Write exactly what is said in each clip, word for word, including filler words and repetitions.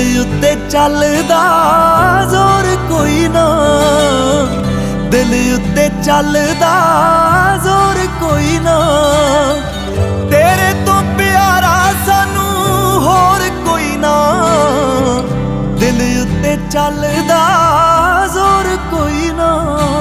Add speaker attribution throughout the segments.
Speaker 1: उत्ते चलदा जोर कोई ना, दिल उत्ते चलदा जोर कोई ना। तेरे तो प्यारा सानू होर कोई ना, दिल उत्ते चलदा जोर कोई ना।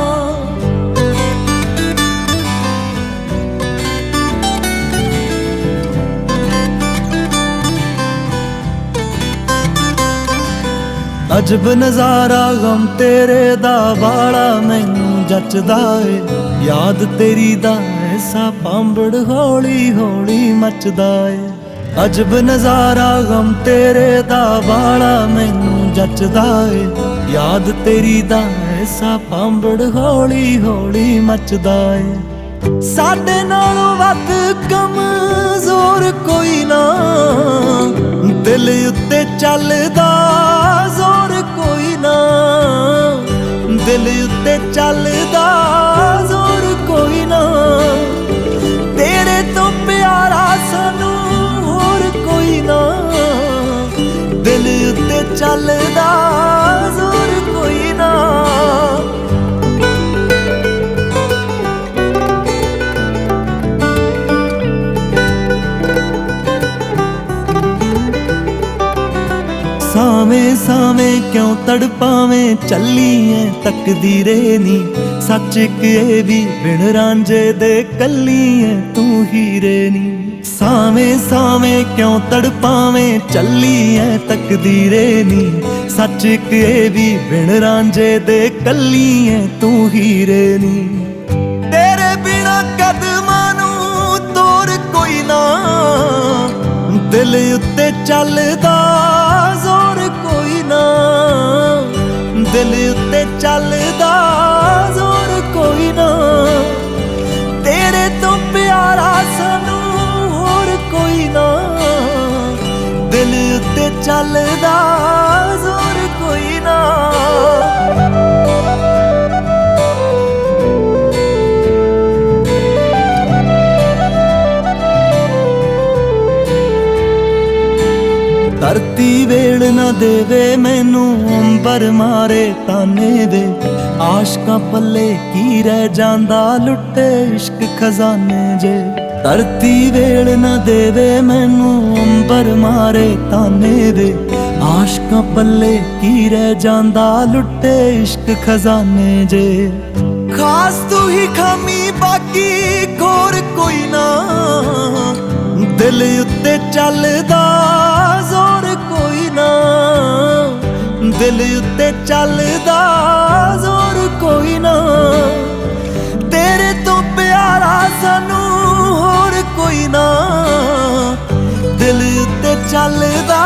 Speaker 1: अजब नज़ारा गम तेरे दा बाड़ा मैनू जचदा ए, याद तेरी दा ऐसा पांबड़ हौली हौली मचदा ए। अजब नज़ारा गम तेरे दा बाड़ा मैनू जचदा ए, याद तेरी दा ऐसा पांबड़ हौली हौली मचदा ए। साडे नालों वध कमज़ोर कोई ना, दिल उत्ते चलदा जोर कोई ना, दिल उत्ते चलदा जोर कोई ना। तेरे तो प्यारा सानू होर कोई ना, दिल उत्ते चलदा जोर कोई ना। सावें सावें क्यों तड़पावें चली है तकदीरे नी, सच के भी बिन रांझे दे कली है तू हीरे नी। सावें सावें क्यों तड़पावें चली है तकदीरे नी, सच के भी बिन रांझे दे कली है तू हीरे नी। तेरे बिना कदमां नू तोर कोई ना, दिल उत्ते चलदा जोर कोई ना, दिल उत्ते चलदा जोर कोई ना। तेरे तो प्यारा सानू होर कोई ना, दिल उत्ते चलदा जोर कोई ना। धरती वेल न देवे मैनू अंबर मारे ताने वे, आशकां पल्ले की रह जांदा लुटे इश्क खजाने जे। धरती वेल न देवे मैनू अंबर मारे ताने वे, आशकां पल्ले की रह जांदा लुटे इश्क खजाने जे। खास तू ही खामी बाकी खोर कोई ना, दिल उत्ते चलदा जोर कोई ना, दिल उत्ते चलदा जोर कोई ना। तेरे तो प्यारा सानू होर कोई ना, दिल उत्ते चलदा